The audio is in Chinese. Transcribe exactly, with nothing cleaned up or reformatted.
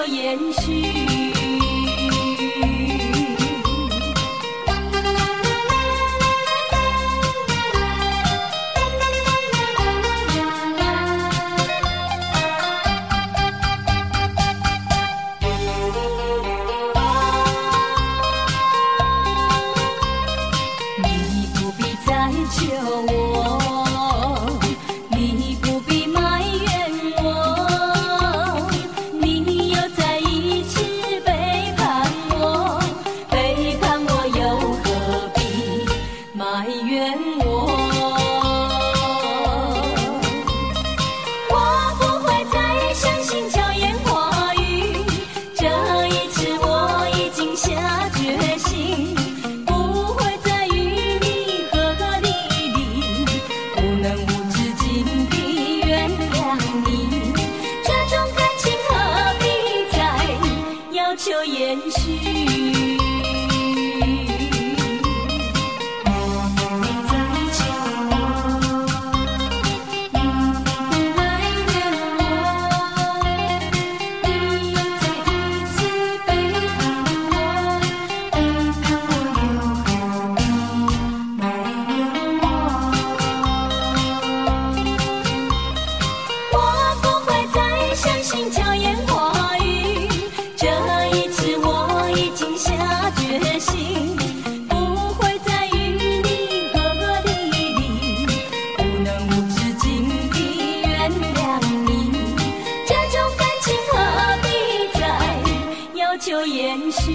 延续。你不必再求我，你不必埋怨我，你又再一次背叛我，背叛我又何必埋怨我？我不会再相信巧言花语，这一次我已经下决心，不会再与你和和理理，不能无止境地原谅你，这种感情何必再要求延续？巧言花语，这一次我已经下决心，不会再与你和和理理，不能无止境地原谅你，这种感情何必再要求延续？